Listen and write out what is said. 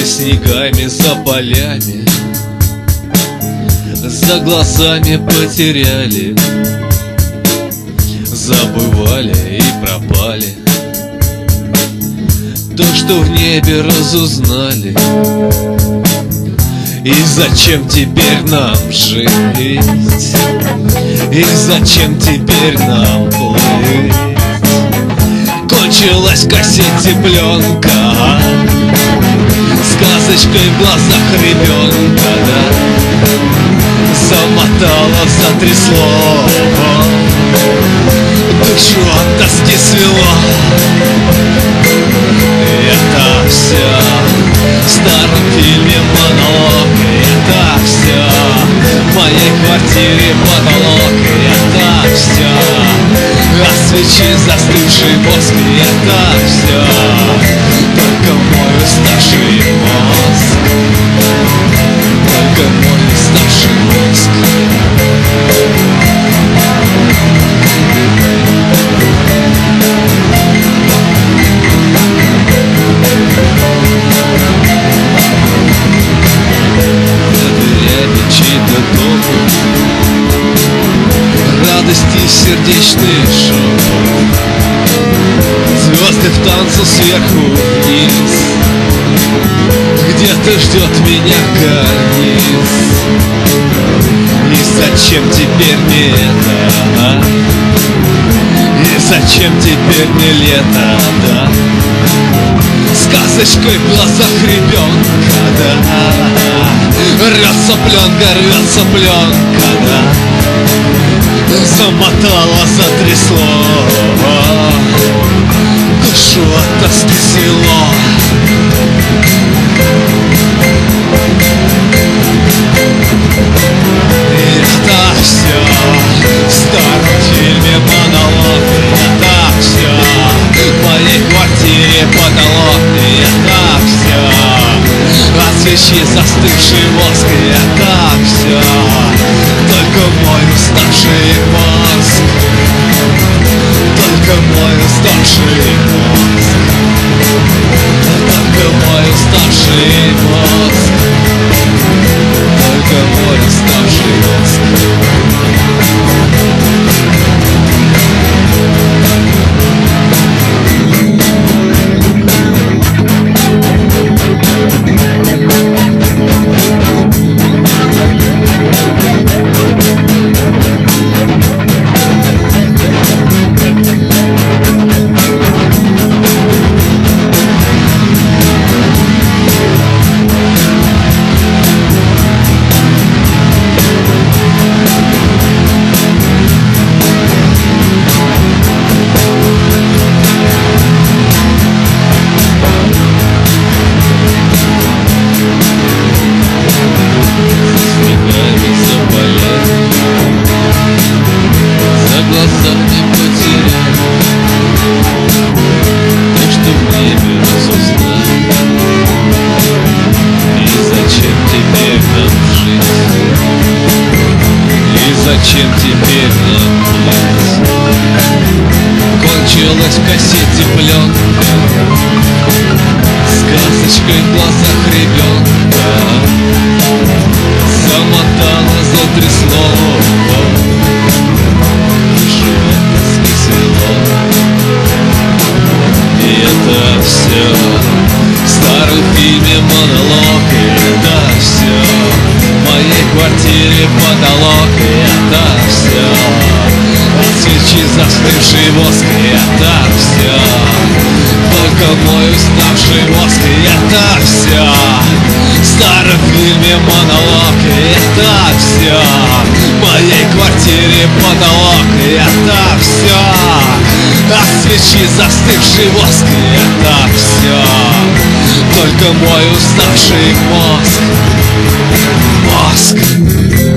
снегами, за полями, за глазами потеряли, забывали и пропали то, что в небе разузнали. И зачем теперь нам жить? И зачем теперь нам плыть? Кончилась в кассете пленка, сказочкой в глазах ребенка, да? Замотало, затрясло, душу от тоски свело. Это все в старом фильме монолог. Это все в моей квартире потолок. Это все от свечи застывший воск. Это все только мой уставший мозг. Только мой уставший мозг. Радости сердечный шепот, звезды в танце сверху вниз, где-то ждет меня карниз. И зачем теперь мне это, а? И зачем теперь мне лето, да? Сказочкой в глазах ребенка, да? Рвется пленка, рвется пленка, да? Замотало, затрясло, душу от тоски свело. И это все в старом фильме монолог. Это все в моей квартире потолок. И это все от свечи застывший воск. И это все только мой уставший мозг. Только мой уставший мозг. Только мой уставший мозг. Только мой уставший мозг. Зачем теперь нам плыть? Кончилась в кассете пленка, сказочкой в глазах ребенка. Замотало, затрясло, душу от тоски свело. И это все в старом фильме монолог. И это все в моей квартире потолок. И это все от свечи застывший воск. И это все только мой уставший мозг. И это все в старом фильме монолог. И это все в моей квартире потолок. И это все от свечи застывший воск. И это все только мой уставший мозг. Мозг.